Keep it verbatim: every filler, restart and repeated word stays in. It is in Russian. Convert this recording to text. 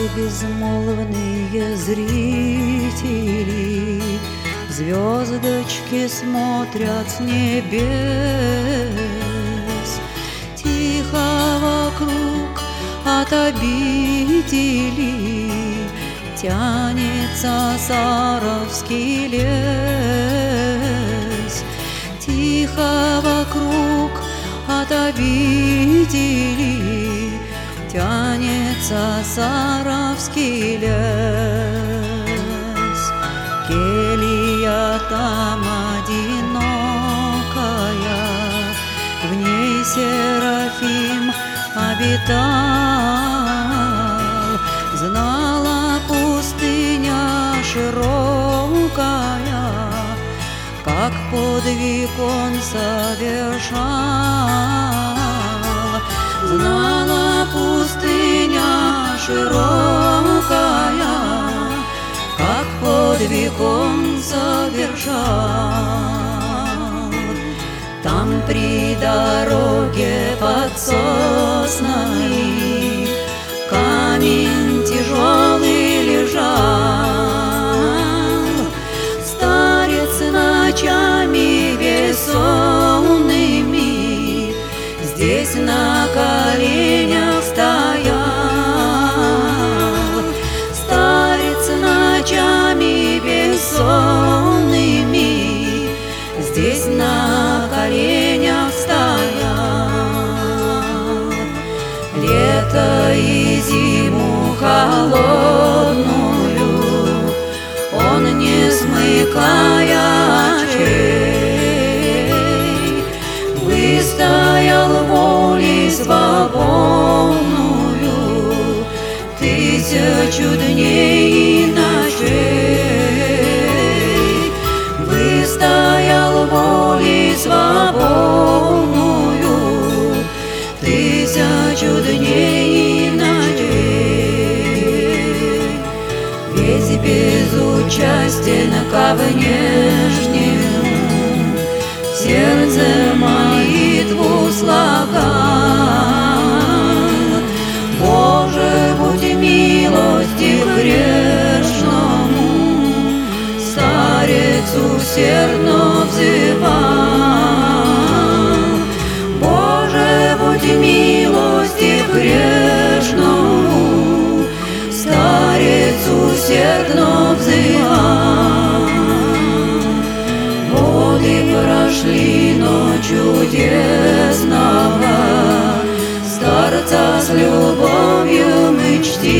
безмолвные зрители, звездочки смотрят с небес. Тихо вокруг от обители тянется Саровский лес. Тихо вокруг от обители тянется Саровский лес. Келья там одинокая, в ней Серафим обитал. Знала пустыня широкая, как подвиг он совершал. Знала пустыня широкая, как подвиг он совершал. Там при дороге под соснами камень тяжелый лежал. Старец ночами бессонными здесь на коленях стоял. Старец ночами бессонными здесь на коленях стоял. Лето и зиму холодную он, не смыкая очей, выстоял волей свободную тысячу дней и ночей. Выстоял волей свободную тысячу дней и ночей. Весь безучастен ко внешнему, в сердце молитву слагал. Боже, будь милостив грешному, старец усердно взывал. Боже, будь милостив грешному, старец усердно взывал. Годы прошли, но чудесного старца с любовью мы чтим.